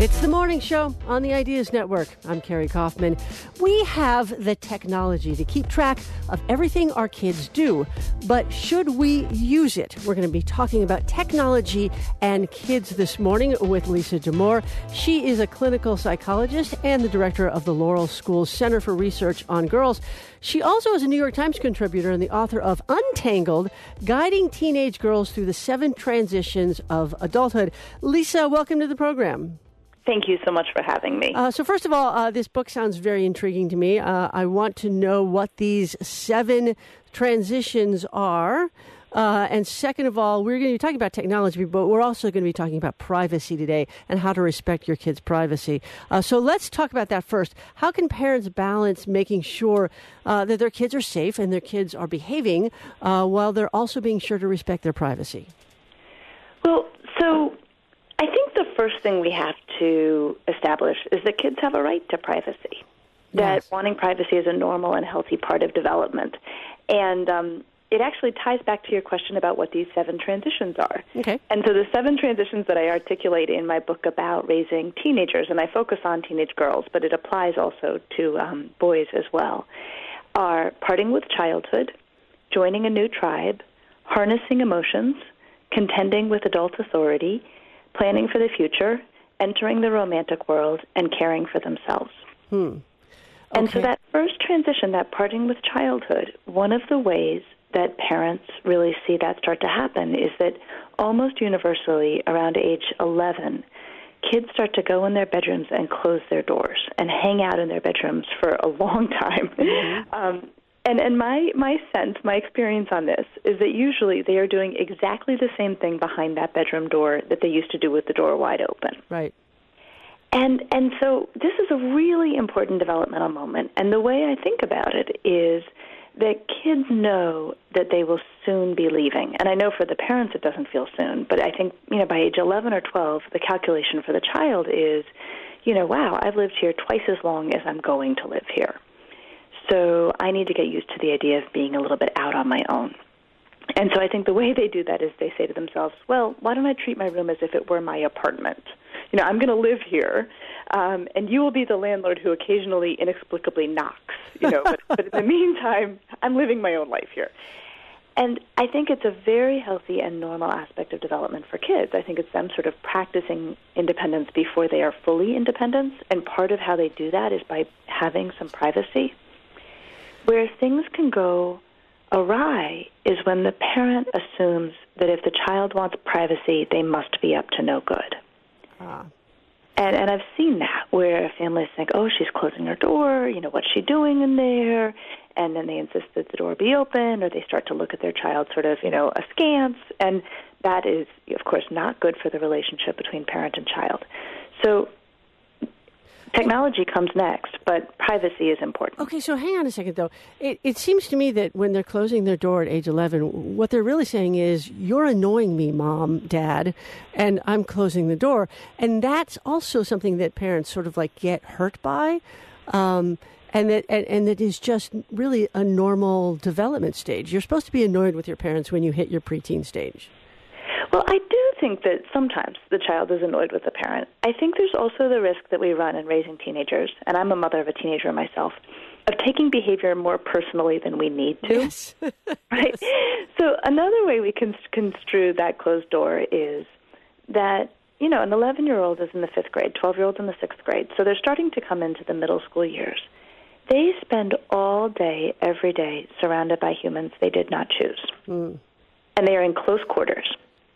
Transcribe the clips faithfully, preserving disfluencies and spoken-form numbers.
It's the morning show on the Ideas Network. I'm Carrie Kaufman. We have the technology to keep track of everything our kids do, but should we use it? We're going to be talking about technology and kids this morning with Lisa Damour. She is a clinical psychologist and the director of the Laurel School's Center for Research on Girls. She also is a New York Times contributor and the author of Untangled, Guiding Teenage Girls Through the Seven Transitions of Adulthood. Lisa, welcome to the program. Thank you so much for having me. Uh, so first of all, uh, this book sounds very intriguing to me. Uh, I want to know what these seven transitions are. Uh, and second of all, we're going to be talking about technology, but we're also going to be talking about privacy today and how to respect your kids' privacy. Uh, so let's talk about that first. How can parents balance making sure uh, that their kids are safe and their kids are behaving uh, while they're also being sure to respect their privacy? Well, so I think the first thing we have to establish is that kids have a right to privacy, that Yes. wanting privacy is a normal and healthy part of development. And um, it actually ties back to your question about what these seven transitions are. Okay. And so the seven transitions that I articulate in my book about raising teenagers, and I focus on teenage girls, but it applies also to um, boys as well, are parting with childhood, joining a new tribe, harnessing emotions, contending with adult authority, planning for the future, entering the romantic world, and caring for themselves. Hmm. Okay. And so that first transition, that parting with childhood, one of the ways that parents really see that start to happen is that almost universally around age eleven, kids start to go in their bedrooms and close their doors and hang out in their bedrooms for a long time. Mm-hmm. um, And and my, my sense, my experience on this is that usually they are doing exactly the same thing behind that bedroom door that they used to do with the door wide open. Right. And and so this is a really important developmental moment. And the way I think about it is that kids know that they will soon be leaving. And I know for the parents it doesn't feel soon, but I think, you know, by age eleven or twelve, the calculation for the child is, you know, wow, I've lived here twice as long as I'm going to live here. So I need to get used to the idea of being a little bit out on my own. And so I think the way they do that is they say to themselves, well, why don't I treat my room as if it were my apartment? You know, I'm going to live here, um, and you will be the landlord who occasionally inexplicably knocks. You know, but, but in the meantime, I'm living my own life here. And I think it's a very healthy and normal aspect of development for kids. I think it's them sort of practicing independence before they are fully independent, and part of how they do that is by having some privacy. Where things can go awry is when the parent assumes that if the child wants privacy, they must be up to no good. Ah. And and I've seen that, where families think, oh, she's closing her door, you know, what's she doing in there? And then they insist that the door be open, or they start to look at their child sort of, you know, askance. And that is, of course, not good for the relationship between parent and child. So technology comes next, but privacy is important. Okay, so hang on a second, though. It, it seems to me that when they're closing their door at age eleven, what they're really saying is, you're annoying me, Mom, Dad, and I'm closing the door. And that's also something that parents sort of like get hurt by, um, and that and, and that is just really a normal development stage. You're supposed to be annoyed with your parents when you hit your preteen stage. Well, I do think that sometimes the child is annoyed with the parent. I think there's also the risk that we run in raising teenagers, and I'm a mother of a teenager myself, of taking behavior more personally than we need to. Yes. Right? Yes. So another way we can construe that closed door is that, you know, an eleven-year-old is in the fifth grade, twelve-year-old's in the sixth grade, so they're starting to come into the middle school years. They spend all day, every day, surrounded by humans they did not choose. Mm. And they are in close quarters.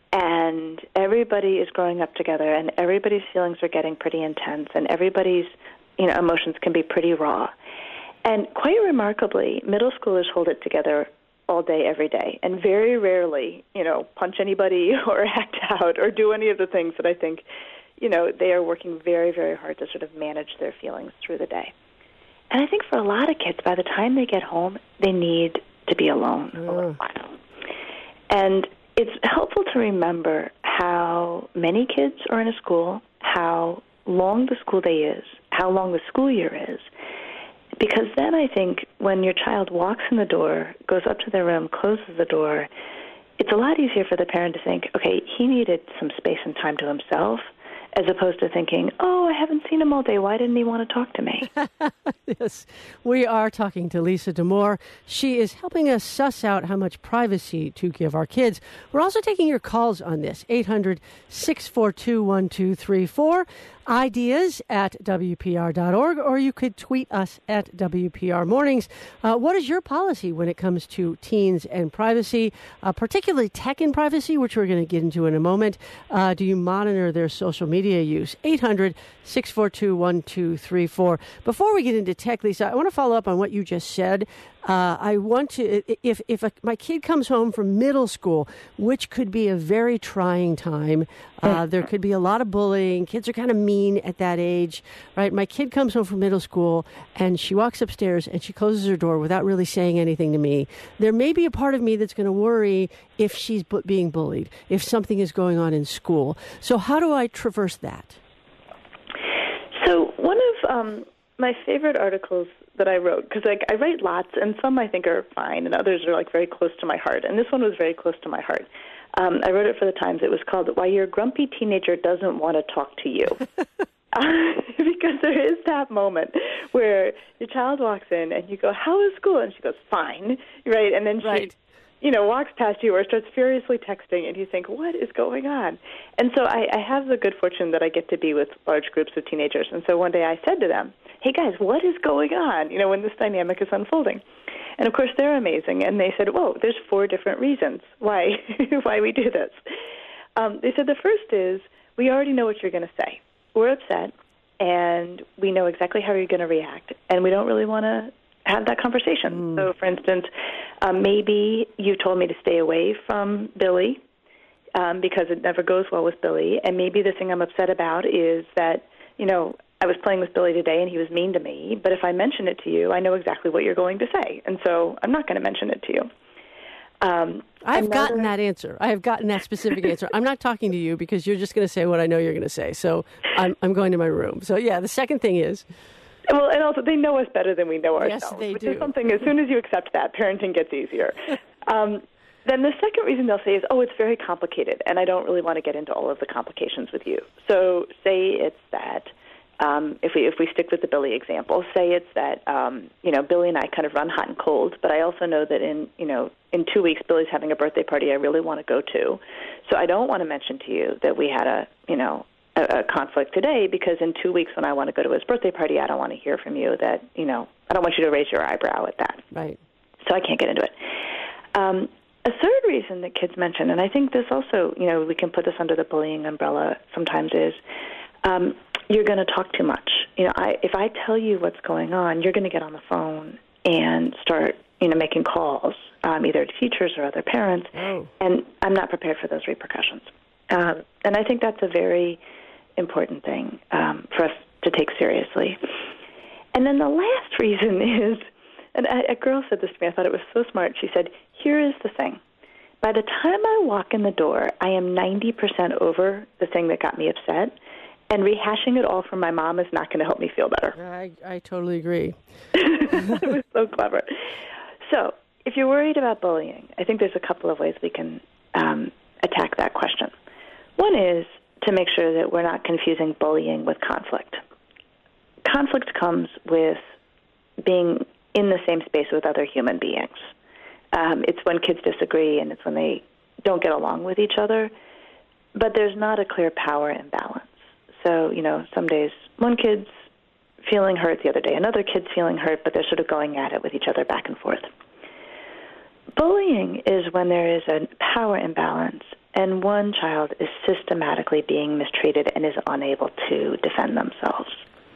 And everybody is growing up together, and everybody's feelings are getting pretty intense, and everybody's, you know, emotions can be pretty raw. And quite remarkably, middle schoolers hold it together all day, every day, and very rarely, you know, punch anybody or act out or do any of the things that I think, you know, they are working very, very hard to sort of manage their feelings through the day. And I think for a lot of kids, by the time they get home, they need to be alone mm. a little while. And it's helpful to remember how many kids are in a school, how long the school day is, how long the school year is, because then I think when your child walks in the door, goes up to their room, closes the door, it's a lot easier for the parent to think, okay, he needed some space and time to himself, as opposed to thinking, oh, I haven't seen him all day. Why didn't he want to talk to me? Yes, we are talking to Lisa Damour. She is helping us suss out how much privacy to give our kids. We're also taking your calls on this, eight hundred, six four two, one two three four, ideas at W P R dot org, or you could tweet us at W P R Mornings. Uh, what is your policy when it comes to teens and privacy, uh, particularly tech and privacy, which we're going to get into in a moment? Uh, do you monitor their social media use? eight hundred, six four two, one two three four. Before we get into tech, Lisa, I want to follow up on what you just said. Uh, I want to, if if a, my kid comes home from middle school, which could be a very trying time, uh, there could be a lot of bullying. Kids are kind of mean at that age, right? My kid comes home from middle school and she walks upstairs and she closes her door without really saying anything to me. There may be a part of me that's going to worry if she's bu- being bullied, if something is going on in school. So how do I traverse that? So one of um, my favorite articles that I wrote, because like I write lots, and some I think are fine, and others are like very close to my heart. And this one was very close to my heart. Um, I wrote it for the Times. It was called "Why Your Grumpy Teenager Doesn't Want to Talk to You," uh, because there is that moment where your child walks in and you go, "How is school?" And she goes, "Fine," right? And then she, right. you know, walks past you or starts furiously texting, and you think, "What is going on?" And so I, I have the good fortune that I get to be with large groups of teenagers. And so one day I said to them, "Hey guys, what is going on?" You know, when this dynamic is unfolding. And of course they're amazing, and they said, "Whoa, there's four different reasons why why we do this." Um, they said the first is we already know what you're going to say. We're upset, and we know exactly how you're going to react, and we don't really want to have that conversation. Mm. So, for instance, um, maybe you told me to stay away from Billy um, because it never goes well with Billy, and maybe the thing I'm upset about is that, you know, I was playing with Billy today and he was mean to me, but if I mention it to you, I know exactly what you're going to say, and so I'm not going to mention it to you. Um, I've another... gotten that answer. I have gotten that specific answer. I'm not talking to you because you're just going to say what I know you're going to say, so I'm, I'm going to my room. So, yeah, the second thing is... Well, and also they know us better than we know ourselves. Yes, they which do. Is something, as soon as you accept that, parenting gets easier. um, then the second reason they'll say is, oh, it's very complicated, and I don't really want to get into all of the complications with you. So say it's that, um, if we if we stick with the Billy example, say it's that, um, you know, Billy and I kind of run hot and cold, but I also know that in, you know, in two weeks Billy's having a birthday party I really want to go to. So I don't want to mention to you that we had a, you know, a conflict today, because in two weeks when I want to go to his birthday party, I don't want to hear from you that, you know, I don't want you to raise your eyebrow at that. Right. So I can't get into it. Um, a third reason that kids mention, and I think this also, you know, we can put this under the bullying umbrella sometimes, is um, you're going to talk too much. You know, I, if I tell you what's going on, you're going to get on the phone and start, you know, making calls, um, either to teachers or other parents, oh. and I'm not prepared for those repercussions. Um, and I think that's a very important thing um, for us to take seriously. And then the last reason is, and a, a girl said this to me, I thought it was so smart. She said, here is the thing. By the time I walk in the door, I am ninety percent over the thing that got me upset, and rehashing it all from my mom is not going to help me feel better. I, I totally agree. It was so clever. So if you're worried about bullying, I think there's a couple of ways we can um, attack that question. One is to make sure that we're not confusing bullying with conflict. Conflict comes with being in the same space with other human beings. Um, it's when kids disagree, and it's when they don't get along with each other, but there's not a clear power imbalance. So, you know, some days one kid's feeling hurt, the other day another kid's feeling hurt, but they're sort of going at it with each other back and forth. Bullying is when there is a power imbalance and one child is systematically being mistreated and is unable to defend themselves.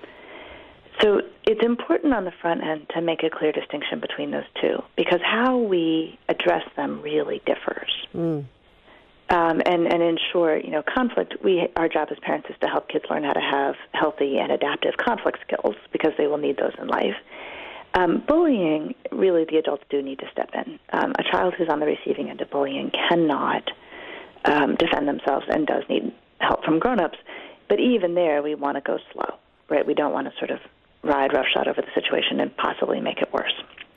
So it's important on the front end to make a clear distinction between those two, because how we address them really differs. Mm. Um, and, and in short, you know, conflict, we, our job as parents is to help kids learn how to have healthy and adaptive conflict skills, because they will need those in life. Um, bullying, really the adults do need to step in. Um, a child who's on the receiving end of bullying cannot um, defend themselves and does need help from grown-ups. But even there, we want to go slow, right? We don't want to sort of ride roughshod over the situation and possibly make it worse.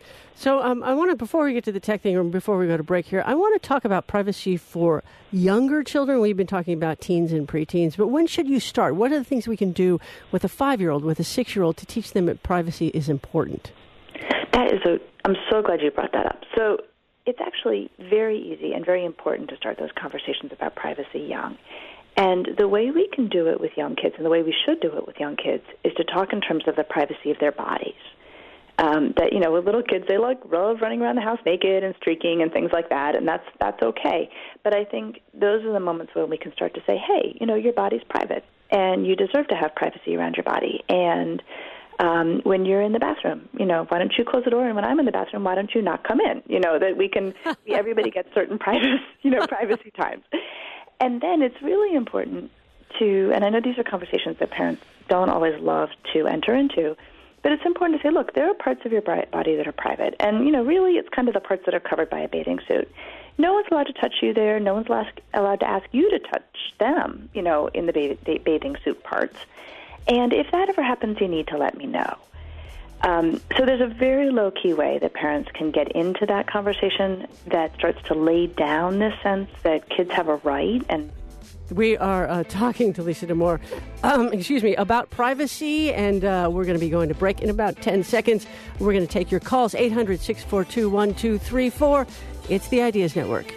So um, I want to, before we get to the tech thing, or before we go to break here, I want to talk about privacy for younger children. We've been talking about teens and preteens, but when should you start? What are the things we can do with a five-year-old, with a six-year-old, to teach them that privacy is important? That is a, I'm so glad you brought that up. So it's actually very easy and very important to start those conversations about privacy young. And the way we can do it with young kids, and the way we should do it with young kids, is to talk in terms of the privacy of their bodies. Um, that, you know, with little kids, they like love running around the house naked and streaking and things like that, and that's that's okay. But I think those are the moments when we can start to say, hey, you know, your body's private, and you deserve to have privacy around your body. And um, when you're in the bathroom, you know, why don't you close the door? And when I'm in the bathroom, why don't you not come in? You know, that we can, everybody gets certain privacy, you know, privacy times. And then it's really important to, and I know these are conversations that parents don't always love to enter into, but it's important to say, look, there are parts of your body that are private. And, you know, really it's kind of the parts that are covered by a bathing suit. No one's allowed to touch you there. No one's allowed to ask you to touch them, you know, in the bathing suit parts. And if that ever happens, you need to let me know. Um, so there's a very low-key way that parents can get into that conversation that starts to lay down this sense that kids have a right. And we are uh, talking to Lisa Damour, um, excuse me, about privacy, and uh, we're going to be going to break in about ten seconds. We're going to take your calls, eight hundred, six four two, one two three four. It's the Ideas Network.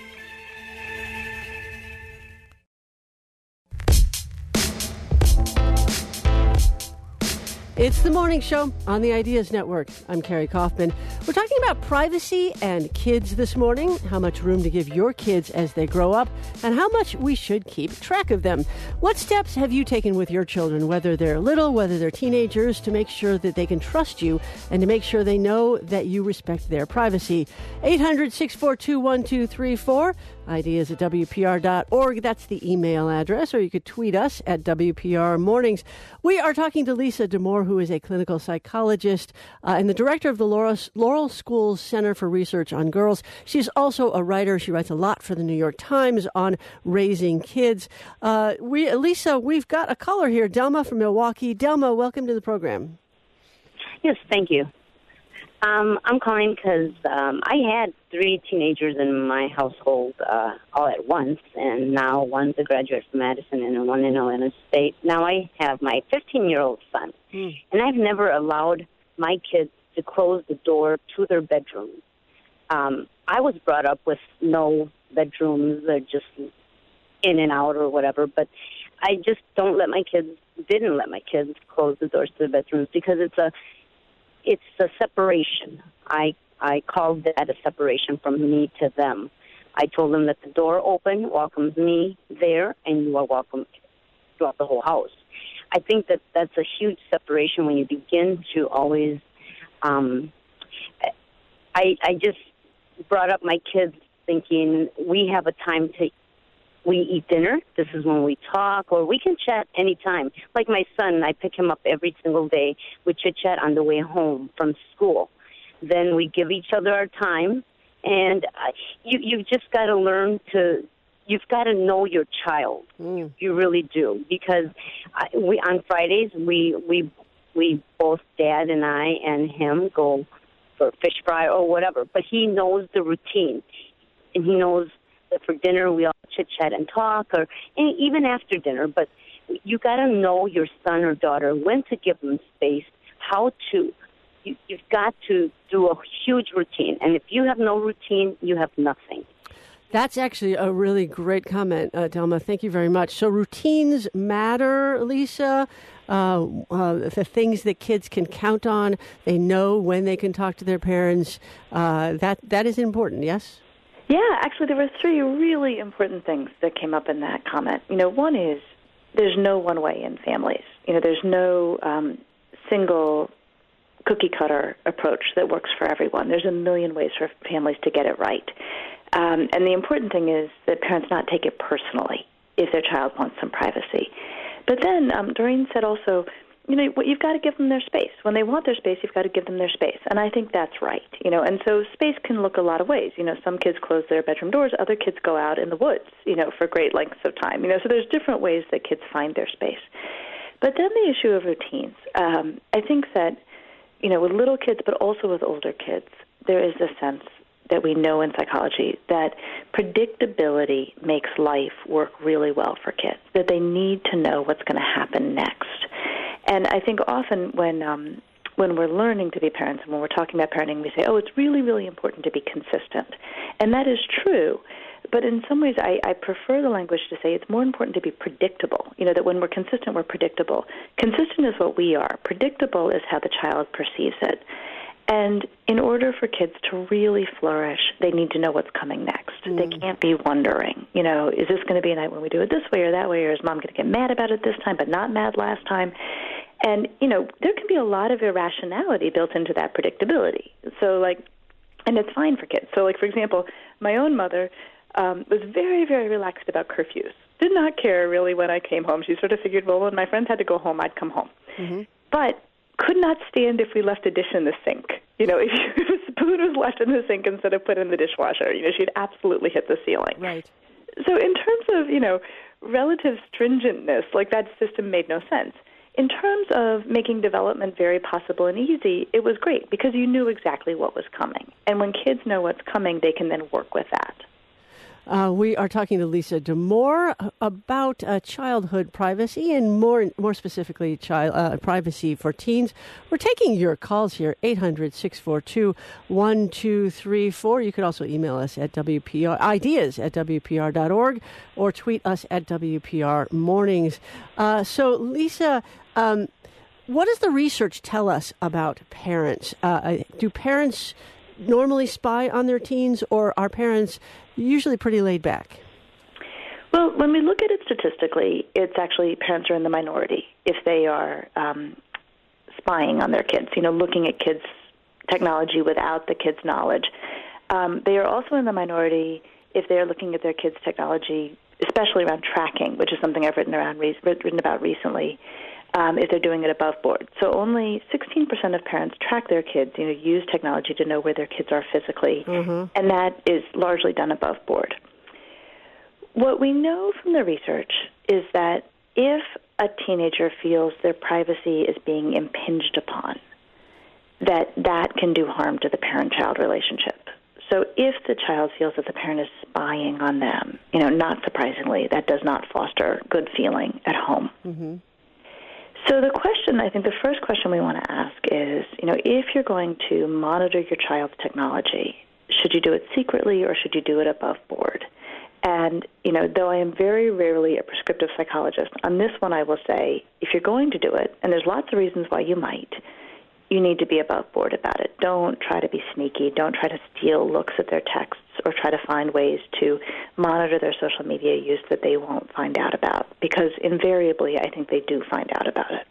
It's the morning show on the Ideas Network. I'm Carrie Kaufman. We're talking about privacy and kids this morning, how much room to give your kids as they grow up, and how much we should keep track of them. What steps have you taken with your children, whether they're little, whether they're teenagers, to make sure that they can trust you and to make sure they know that you respect their privacy? eight hundred, six four two, one two three four. Ideas at W P R dot org. That's the email address, or you could tweet us at W P R Mornings. We are talking to Lisa Damour, who is a clinical psychologist uh, and the director of the Laurel, Laurel School's Center for Research on Girls. She's also a writer. She writes a lot for the New York Times on raising kids. Uh, we, Lisa, we've got a caller here, Delma from Milwaukee. Delma, welcome to the program. Yes, thank you. Um, I'm calling because um, I had three teenagers in my household uh, all at once, and now one's a graduate from Madison and one in Illinois State. Now I have my fifteen-year-old son, mm. and I've never allowed my kids to close the door to their bedrooms. Um, I was brought up with no bedrooms, they're just in and out or whatever, but I just don't let my kids, didn't let my kids close the doors to the bedrooms because it's a It's a separation. I I called that a separation from me to them. I told them that the door open welcomes me there, and you are welcome throughout the whole house. I think that that's a huge separation when you begin to always. Um, I I just brought up my kids thinking we have a time to. We eat dinner. This is when we talk, or we can chat anytime. Like my son, I pick him up every single day. We chit-chat on the way home from school. Then we give each other our time, and uh, you, you've just got to learn to, you've got to know your child. Mm. You really do, because I, we on Fridays, we, we, we both, Dad and I and him, go for fish fry or whatever, but he knows the routine, and he knows that for dinner we all chit-chat and talk, or even after dinner. But you got to know your son or daughter, when to give them space, how to. You, you've got to do a huge routine. And if you have no routine, you have nothing. That's actually a really great comment, uh, Delma. Thank you very much. So routines matter, Lisa. Uh, uh, the things that kids can count on, they know when they can talk to their parents. Uh, that that is important, yes? Yeah, actually, there were three really important things that came up in that comment. You know, one is there's no one way in families. You know, there's no um, single cookie-cutter approach that works for everyone. There's a million ways for families to get it right. Um, and the important thing is that parents not take it personally if their child wants some privacy. But then um, Doreen said also, you know, you've got to give them their space. When they want their space, you've got to give them their space. And I think that's right. You know, and so space can look a lot of ways. You know, some kids close their bedroom doors. Other kids go out in the woods, you know, for great lengths of time. You know, so there's different ways that kids find their space. But then the issue of routines. Um, I think that, you know, with little kids, but also with older kids, there is a sense that we know in psychology that predictability makes life work really well for kids, that they need to know what's going to happen next. And I think often when um, when we're learning to be parents and when we're talking about parenting, we say, oh, it's really, really important to be consistent. And that is true. But in some ways, I, I prefer the language to say it's more important to be predictable. You know, that when we're consistent, we're predictable. Consistent is what we are. Predictable is how the child perceives it. And in order for kids to really flourish, they need to know what's coming next. Mm. They can't be wondering, you know, is this going to be a night when we do it this way or that way, or is Mom going to get mad about it this time but not mad last time? And, you know, there can be a lot of irrationality built into that predictability. So, like, and it's fine for kids. So, like, for example, my own mother um, was very, very relaxed about curfews. Did not care really when I came home. She sort of figured, well, when my friends had to go home, I'd come home. Mm-hmm. But could not stand if we left a dish in the sink. You know, if, you, if a spoon was left in the sink instead of put in the dishwasher, you know, she'd absolutely hit the ceiling. Right. So in terms of, you know, relative stringentness, like that system made no sense. In terms of making development very possible and easy, it was great because you knew exactly what was coming. And when kids know what's coming, they can then work with that. Uh, we are talking to Lisa Damour about uh, childhood privacy and more more specifically child uh, privacy for teens. We're taking your calls here, eight hundred, six four two, one two three four. You could also email us at W P R, ideas at W P R dot org or tweet us at W P R Mornings. Uh, so, Lisa, um, what does the research tell us about parents? Uh, do parents normally spy on their teens, or are parents usually pretty laid back? Well, when we look at it statistically, it's actually parents are in the minority if they are um, spying on their kids, you know, looking at kids' technology without the kids' knowledge. Um, they are also in the minority if they are looking at their kids' technology, especially around tracking, which is something I've written around written about recently, um, if they're doing it above board. So only sixteen percent of parents track their kids, you know, use technology to know where their kids are physically, mm-hmm. and that is largely done above board. What we know from the research is that if a teenager feels their privacy is being impinged upon, that that can do harm to the parent-child relationship. So if the child feels that the parent is spying on them, you know, not surprisingly, that does not foster good feeling at home. Mm-hmm. So the question, I think the first question we want to ask is, you know, if you're going to monitor your child's technology, should you do it secretly or should you do it above board? And, you know, though I am very rarely a prescriptive psychologist, on this one I will say, if you're going to do it, and there's lots of reasons why you might, you need to be above board about it. Don't try to be sneaky. Don't try to steal looks at their texts or try to find ways to monitor their social media use that they won't find out about, because invariably I think they do find out about it.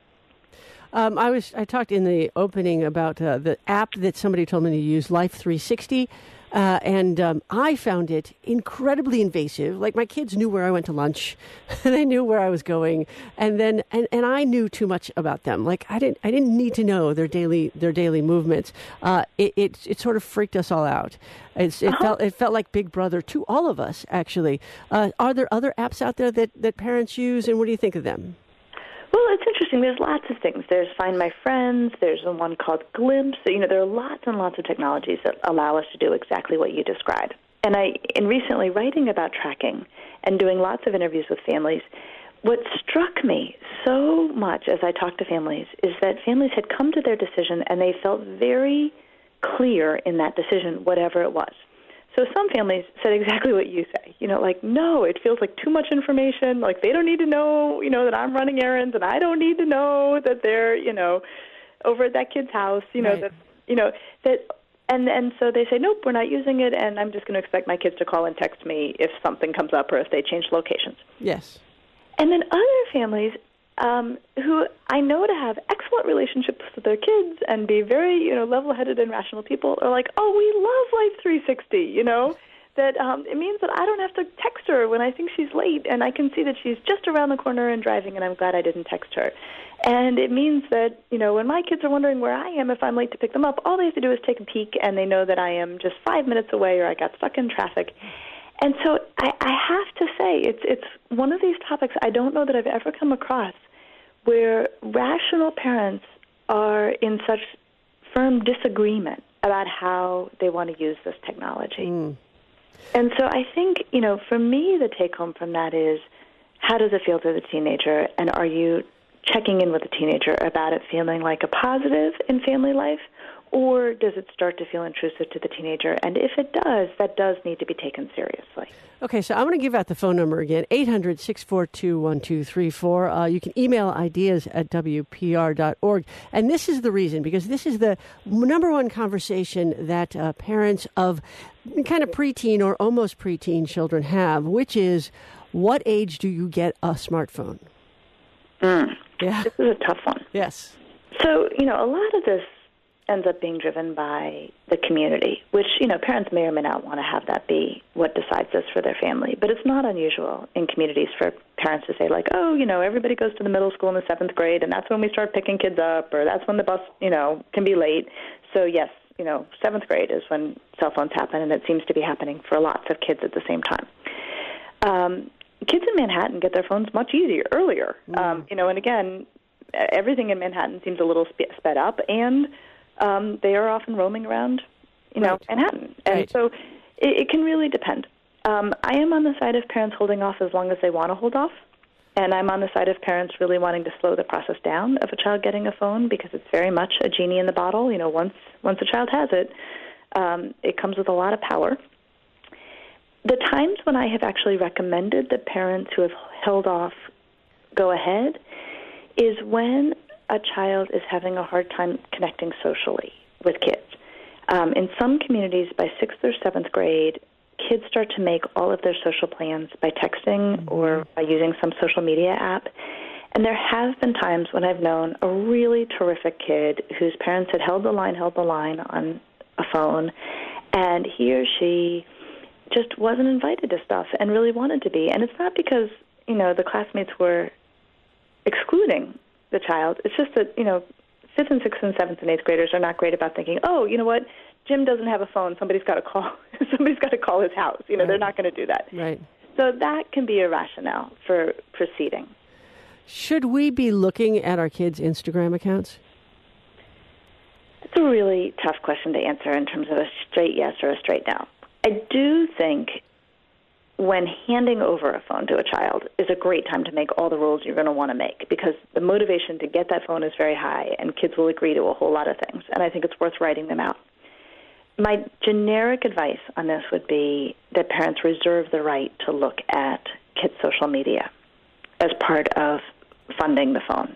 Um, I was I talked in the opening about uh, the app that somebody told me to use, Life three sixty. Uh, and um, I found it incredibly invasive. Like, my kids knew where I went to lunch, and they knew where I was going, and then and, and I knew too much about them. Like, I didn't I didn't need to know their daily their daily movements. Uh, it, it it sort of freaked us all out. It's, it uh-huh. felt it felt like Big Brother to all of us. Actually, uh, are there other apps out there that, that parents use, and what do you think of them? Well, it's interesting. There's lots of things. There's Find My Friends. There's one called Glimpse. You know, there are lots and lots of technologies that allow us to do exactly what you described. And I, in recently writing about tracking and doing lots of interviews with families, what struck me so much as I talked to families is that families had come to their decision and they felt very clear in that decision, whatever it was. So some families said exactly what you say, you know, like, no, it feels like too much information. Like, they don't need to know, you know, that I'm running errands, and I don't need to know that they're, you know, over at that kid's house, you know, right. that, you know, that, and, and so they say, nope, we're not using it, and I'm just going to expect my kids to call and text me if something comes up or if they change locations. Yes. And then other families um, who I know to have excellent relationships with their kids and be very, you know, level-headed and rational people are like, oh, we love Life three sixty, you know, that um, it means that I don't have to text her when I think she's late, and I can see that she's just around the corner and driving, and I'm glad I didn't text her. And it means that, you know, when my kids are wondering where I am if I'm late to pick them up, all they have to do is take a peek, and they know that I am just five minutes away or I got stuck in traffic. And so I, I have to say, it's it's one of these topics I don't know that I've ever come across where rational parents are in such firm disagreement about how they want to use this technology. Mm. And so I think, you know, for me, the take-home from that is, how does it feel to the teenager, and are you checking in with the teenager about it feeling like a positive in family life, or does it start to feel intrusive to the teenager? And if it does, that does need to be taken seriously. Okay, so I'm going to give out the phone number again, eight hundred, six four two, one two three four. Uh, you can email ideas at W P R dot org. And this is the reason, because this is the number one conversation that uh, parents of kind of preteen or almost preteen children have, which is, what age do you get a smartphone? Mm. Yeah. This is a tough one. Yes. So, you know, a lot of this ends up being driven by the community, which, you know, parents may or may not want to have that be what decides this for their family. But it's not unusual in communities for parents to say, like, oh, you know, everybody goes to the middle school in the seventh grade, and that's when we start picking kids up, or that's when the bus, you know, can be late. So, yes, you know, seventh grade is when cell phones happen, and it seems to be happening for lots of kids at the same time. Um, kids in Manhattan get their phones much easier, earlier. Mm. Um, you know, and again, everything in Manhattan seems a little sp- sped up, and Um, they are often roaming around, you know, right. Manhattan. And right. so it, it can really depend. Um, I am on the side of parents holding off as long as they want to hold off. And I'm on the side of parents really wanting to slow the process down of a child getting a phone, because it's very much a genie in the bottle. You know, once once a child has it, um, it comes with a lot of power. The times when I have actually recommended that parents who have held off go ahead is when a child is having a hard time connecting socially with kids. Um, in some communities, by sixth or seventh grade, kids start to make all of their social plans by texting mm-hmm. or by using some social media app. And there have been times when I've known a really terrific kid whose parents had held the line, held the line on a phone, and he or she just wasn't invited to stuff and really wanted to be. And it's not because, you know, the classmates were excluding the child. It's just that, you know, fifth and sixth and seventh and eighth graders are not great about thinking, oh, you know what, Jim doesn't have a phone, somebody's got to call somebody's got to call his house. You know, right. They're not going to do that. Right. So that can be a rationale for proceeding. Should we be looking at our kids' Instagram accounts? It's a really tough question to answer in terms of a straight yes or a straight no. I do think when handing over a phone to a child is a great time to make all the rules you're going to want to make, because the motivation to get that phone is very high, and kids will agree to a whole lot of things, and I think it's worth writing them out. My generic advice on this would be that parents reserve the right to look at kids' social media as part of funding the phone.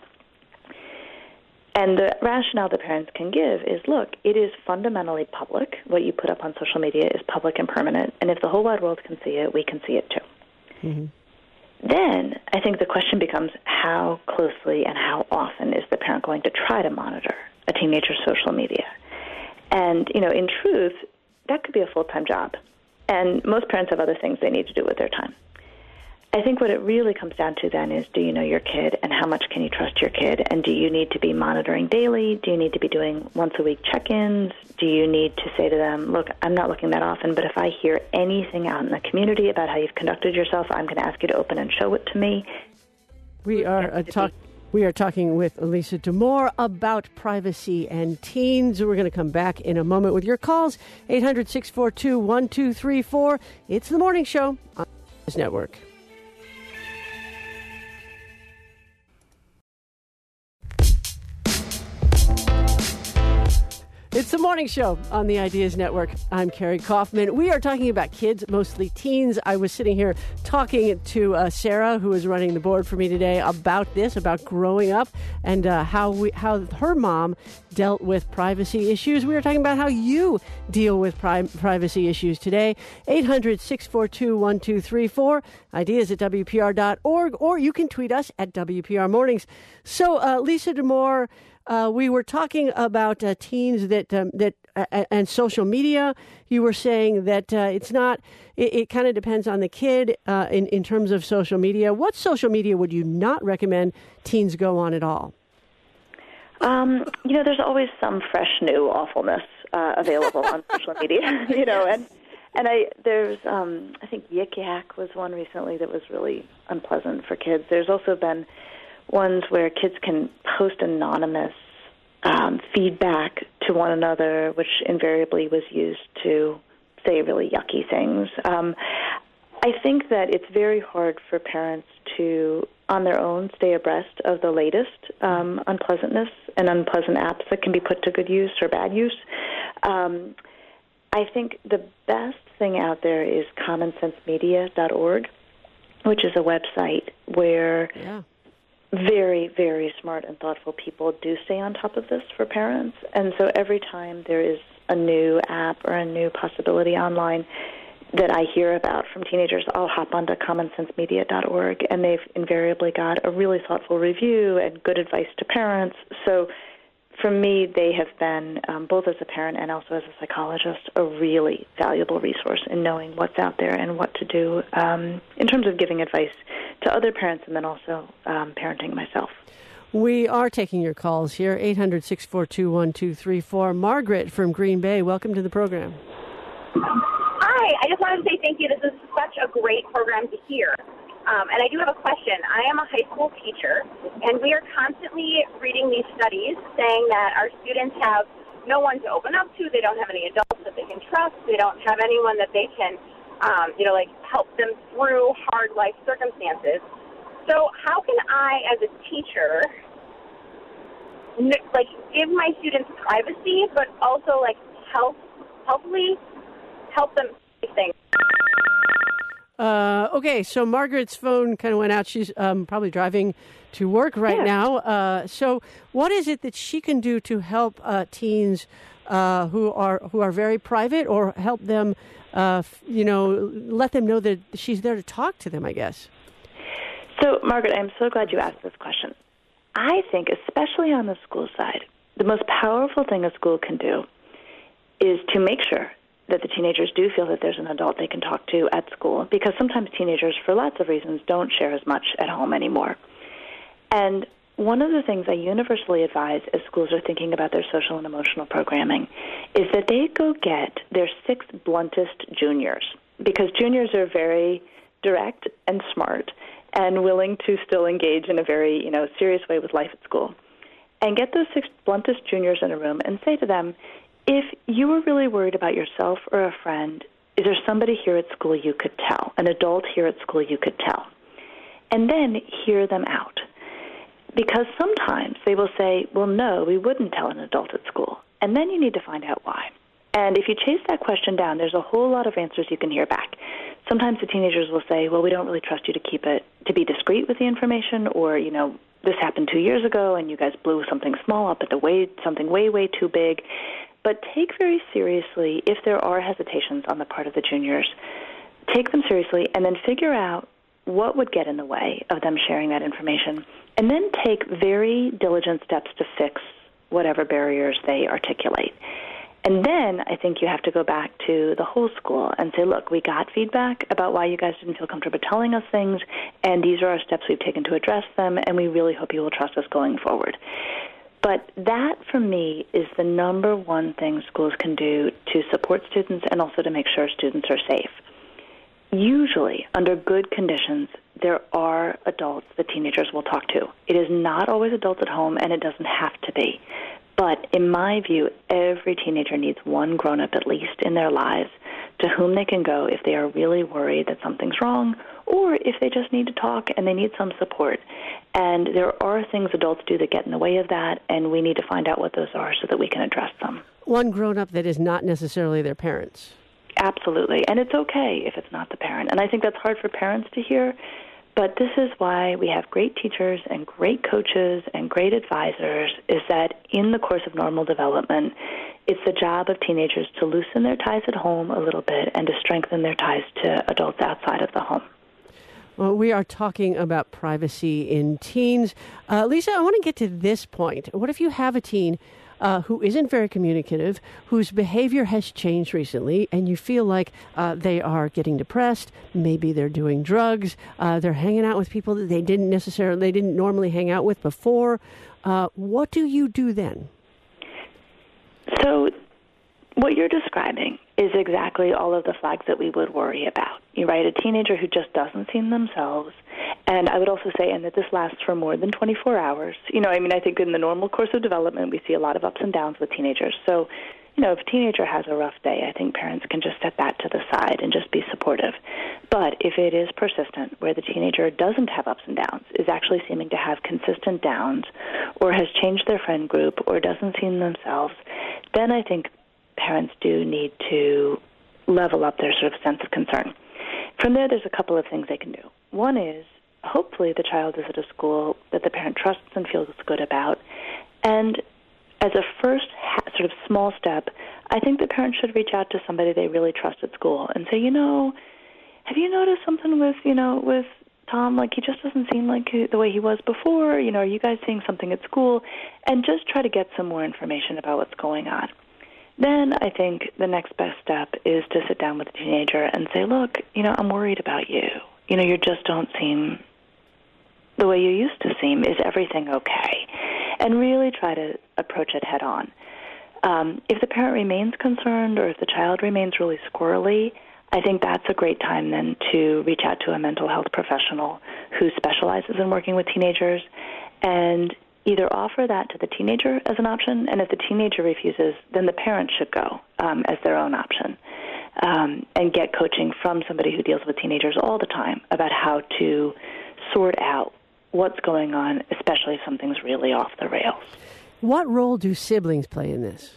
And the rationale that parents can give is, look, it is fundamentally public. What you put up on social media is public and permanent, and if the whole wide world can see it, we can see it too. Mm-hmm. Then I think the question becomes, how closely and how often is the parent going to try to monitor a teenager's social media? And, you know, in truth, that could be a full-time job. And most parents have other things they need to do with their time. I think what it really comes down to then is, do you know your kid, and how much can you trust your kid? And do you need to be monitoring daily? Do you need to be doing once-a-week check-ins? Do you need to say to them, look, I'm not looking that often, but if I hear anything out in the community about how you've conducted yourself, I'm going to ask you to open and show it to me. We are uh, talk- We are talking with Lisa Damour about privacy and teens. We're going to come back in a moment with your calls, eight hundred, six four two, one two three four. It's The Morning Show on this network. It's The Morning Show on the Ideas Network. I'm Carrie Kaufman. We are talking about kids, mostly teens. I was sitting here talking to uh, Sarah, who is running the board for me today, about this, about growing up and uh, how we, how her mom dealt with privacy issues. We were talking about how you deal with pri- privacy issues today. eight hundred, six four two, one two three four. Ideas at W P R dot org, or you can tweet us at W P R Mornings. So, uh, Lisa Damour, Uh, we were talking about uh, teens that um, that uh, and social media. You were saying that uh, it's not. It, it kind of depends on the kid uh, in in terms of social media. What social media would you not recommend teens go on at all? Um, you know, there's always some fresh new awfulness uh, available on social media. You know, and and I there's um, I think Yik Yak was one recently that was really unpleasant for kids. There's also been ones where kids can post anonymous um, feedback to one another, which invariably was used to say really yucky things. Um, I think that it's very hard for parents to, on their own, stay abreast of the latest um, unpleasantness and unpleasant apps that can be put to good use or bad use. Um, I think the best thing out there is common sense media dot org, which is a website where yeah. very, very smart and thoughtful people do stay on top of this for parents. And so every time there is a new app or a new possibility online that I hear about from teenagers, I'll hop onto common sense media dot org, and they've invariably got a really thoughtful review and good advice to parents. So for me, they have been, um, both as a parent and also as a psychologist, a really valuable resource in knowing what's out there and what to do um, in terms of giving advice to other parents and then also um, parenting myself. We are taking your calls here, eight hundred, six four two, one two three four. Margaret from Green Bay, welcome to the program. Hi, I just wanted to say thank you. This is such a great program to hear. Um, and I do have a question. I am a high school teacher, and we are constantly reading these studies saying that our students have no one to open up to. They don't have any adults that they can trust. They don't have anyone that they can, um, you know, like help them through hard life circumstances. So how can I, as a teacher, like give my students privacy, but also like help, helpfully help them do things? Uh, okay, so Margaret's phone kind of went out. She's um, probably driving to work right yeah. now. Uh, so what is it that she can do to help uh, teens uh, who are who are very private, or help them, uh, you know, let them know that she's there to talk to them, I guess? So, Margaret, I'm so glad you asked this question. I think, especially on the school side, the most powerful thing a school can do is to make sure that the teenagers do feel that there's an adult they can talk to at school, because sometimes teenagers, for lots of reasons, don't share as much at home anymore. And one of the things I universally advise as schools are thinking about their social and emotional programming is that they go get their six bluntest juniors, because juniors are very direct and smart and willing to still engage in a very, you know, serious way with life at school. And get those six bluntest juniors in a room and say to them, if you were really worried about yourself or a friend, is there somebody here at school you could tell, an adult here at school you could tell? And then hear them out. Because sometimes they will say, well, no, we wouldn't tell an adult at school. And then you need to find out why. And if you chase that question down, there's a whole lot of answers you can hear back. Sometimes the teenagers will say, well, we don't really trust you to keep it, to be discreet with the information, or, you know, this happened two years ago and you guys blew something small up at the way, something way, way too big. But take very seriously, if there are hesitations on the part of the juniors, take them seriously and then figure out what would get in the way of them sharing that information, and then take very diligent steps to fix whatever barriers they articulate. And then I think you have to go back to the whole school and say, look, we got feedback about why you guys didn't feel comfortable telling us things, and these are our steps we've taken to address them, and we really hope you will trust us going forward. But that, for me, is the number one thing schools can do to support students and also to make sure students are safe. Usually, under good conditions, there are adults that teenagers will talk to. It is not always adults at home, and it doesn't have to be. But in my view, every teenager needs one grown-up at least in their lives to whom they can go if they are really worried that something's wrong, or if they just need to talk and they need some support. And there are things adults do that get in the way of that, and we need to find out what those are so that we can address them. One grown-up that is not necessarily their parents. Absolutely. And it's okay if it's not the parent. And I think that's hard for parents to hear, but this is why we have great teachers and great coaches and great advisors, is that in the course of normal development, it's the job of teenagers to loosen their ties at home a little bit and to strengthen their ties to adults outside of the home. Well, we are talking about privacy in teens. Uh, Lisa, I want to get to this point. What if you have a teen uh, who isn't very communicative, whose behavior has changed recently, and you feel like uh, they are getting depressed, maybe they're doing drugs, uh, they're hanging out with people that they didn't necessarily, they didn't normally hang out with before. Uh, what do you do then? So What you're describing is exactly all of the flags that we would worry about. You're right, a teenager who just doesn't seem themselves. And I would also say, and that this lasts for more than twenty-four hours. You know, I mean, I think in the normal course of development, we see a lot of ups and downs with teenagers. So, you know, if a teenager has a rough day, I think parents can just set that to the side and just be supportive. But if it is persistent, where the teenager doesn't have ups and downs, is actually seeming to have consistent downs, or has changed their friend group, or doesn't seem themselves, then I think parents do need to level up their sort of sense of concern. From there, there's a couple of things they can do. One is, hopefully the child is at a school that the parent trusts and feels good about. And as a first ha- sort of small step, I think the parent should reach out to somebody they really trust at school and say, you know, have you noticed something with, you know, with Tom? Like, he just doesn't seem like the way he was before. You know, are you guys seeing something at school? And just try to get some more information about what's going on. Then I think the next best step is to sit down with the teenager and say, look, you know, I'm worried about you. You know, you just don't seem the way you used to seem. Is everything okay? And really try to approach it head on. Um, if the parent remains concerned or if the child remains really squirrely, I think that's a great time then to reach out to a mental health professional who specializes in working with teenagers and either offer that to the teenager as an option, and if the teenager refuses, then the parent should go um, as their own option um, and get coaching from somebody who deals with teenagers all the time about how to sort out what's going on, especially if something's really off the rails. What role do siblings play in this?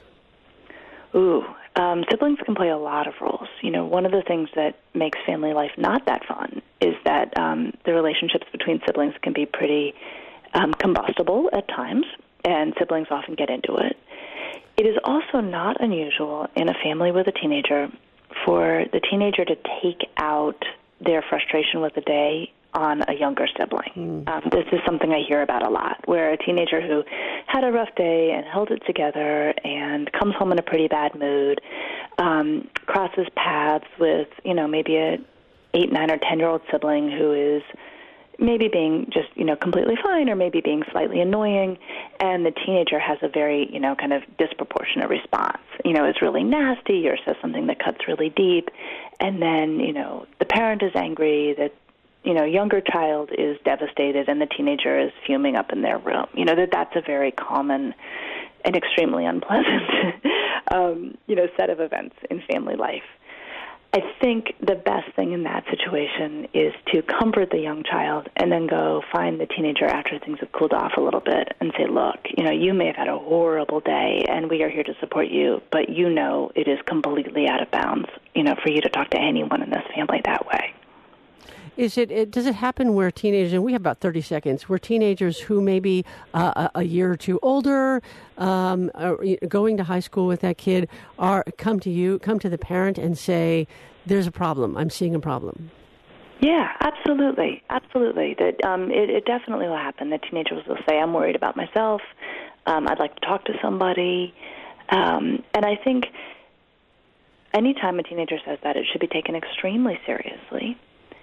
Ooh, um, siblings can play a lot of roles. You know, one of the things that makes family life not that fun is that um, the relationships between siblings can be pretty Um, combustible at times, and siblings often get into it. It is also not unusual in a family with a teenager for the teenager to take out their frustration with the day on a younger sibling. Mm. Um, this is something I hear about a lot, where a teenager who had a rough day and held it together and comes home in a pretty bad mood um, crosses paths with, you know, maybe a eight, nine, or ten-year-old sibling who is maybe being just, you know, completely fine or maybe being slightly annoying, and the teenager has a very, you know, kind of disproportionate response. You know, is really nasty or says something that cuts really deep, and then, you know, the parent is angry, that, you know, younger child is devastated, and the teenager is fuming up in their room. You know, that that's a very common and extremely unpleasant, um, you know, set of events in family life. I think the best thing in that situation is to comfort the young child and then go find the teenager after things have cooled off a little bit and say, look, you know, you may have had a horrible day and we are here to support you, but you know it is completely out of bounds, you know, for you to talk to anyone in this family that way. Is it, it does it happen where teenagers, and we have about thirty seconds, where teenagers who may be uh, a, a year or two older, um, are going to high school with that kid, are come to you, come to the parent and say, there's a problem, I'm seeing a problem? Yeah, absolutely, absolutely. That um, it, it definitely will happen. The teenagers will say, I'm worried about myself, um, I'd like to talk to somebody. Um, and I think anytime a teenager says that, it should be taken extremely seriously.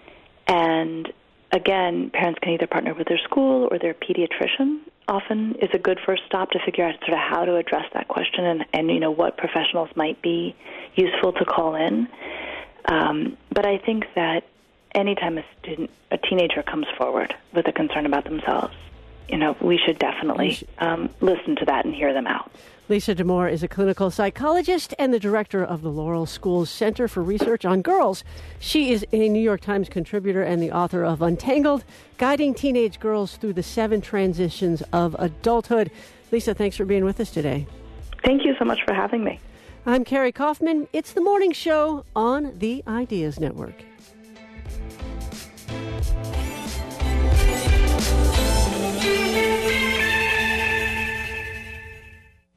And again, parents can either partner with their school or their pediatrician. Often is a good first stop to figure out sort of how to address that question and, and you know, what professionals might be useful to call in. Um, but I think that anytime a student, a teenager comes forward with a concern about themselves, you know, we should definitely um, listen to that and hear them out. Lisa Damour is a clinical psychologist and the director of the Laurel School's Center for Research on Girls. She is a New York Times contributor and the author of Untangled, Guiding Teenage Girls Through the Seven Transitions of Adulthood. Lisa, thanks for being with us today. Thank you so much for having me. I'm Carrie Kaufman. It's the morning show on the Ideas Network.